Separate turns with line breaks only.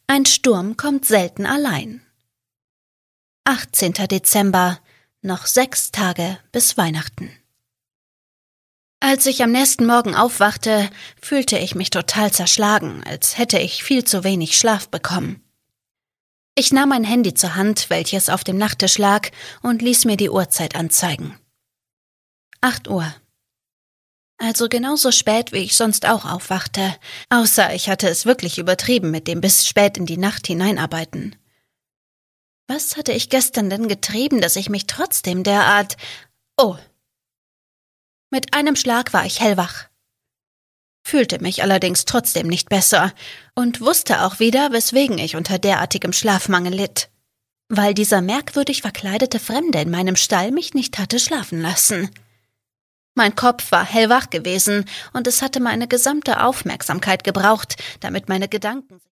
Ein Sturm kommt selten allein. 18. Dezember, noch 6 Tage bis Weihnachten. Als ich am nächsten Morgen aufwachte, fühlte ich mich total zerschlagen, als hätte ich viel zu wenig Schlaf bekommen. Ich nahm mein Handy zur Hand, welches auf dem Nachttisch lag, und ließ mir die Uhrzeit anzeigen. 8 Uhr. Also genauso spät, wie ich sonst auch aufwachte, außer ich hatte es wirklich übertrieben mit dem bis spät in die Nacht hineinarbeiten. Was hatte ich gestern denn getrieben, dass ich mich trotzdem derart... Oh! Mit einem Schlag war ich hellwach. Fühlte mich allerdings trotzdem nicht besser und wusste auch wieder, weswegen ich unter derartigem Schlafmangel litt. Weil dieser merkwürdig verkleidete Fremde in meinem Stall mich nicht hatte schlafen lassen. Mein Kopf war hellwach gewesen und es hatte meine gesamte Aufmerksamkeit gebraucht, damit meine Gedanken